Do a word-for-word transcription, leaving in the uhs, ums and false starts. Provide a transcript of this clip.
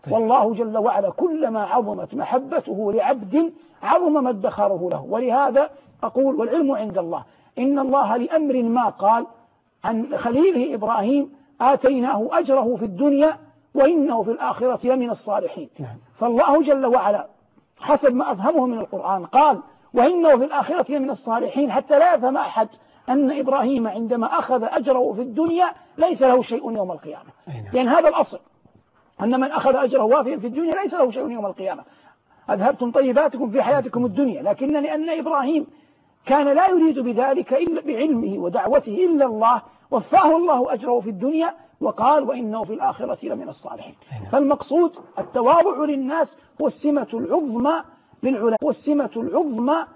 طيب. والله جل وعلا كلما عظمت محبته لعبد عظم ما ادخره له. ولهذا أقول والعلم عند الله، إن الله لأمر ما قال عن خليله إبراهيم آتيناه أجره في الدنيا وإنه في الآخرة لمن الصالحين. نعم. فالله جل وعلا حسب ما أفهمه من القرآن قال وإنه في الآخرة لمن الصالحين، حتى لا يفهم أحد أن إبراهيم عندما أخذ أجره في الدنيا ليس له شيء يوم القيامة. لأن هذا الأصل، أن من أخذ أجره وافيا في الدنيا ليس له شيء يوم القيامة. أذهبتم طيباتكم في حياتكم الدنيا، لكن لأن إبراهيم كان لا يريد بذلك إلا بعلمه ودعوته إلا الله، وفاه الله أجره في الدنيا وقال وإنه في الآخرة لمن الصالحين. فالمقصود التواضع للناس هو السمة العظمى للعلماء، هو السمة العظمى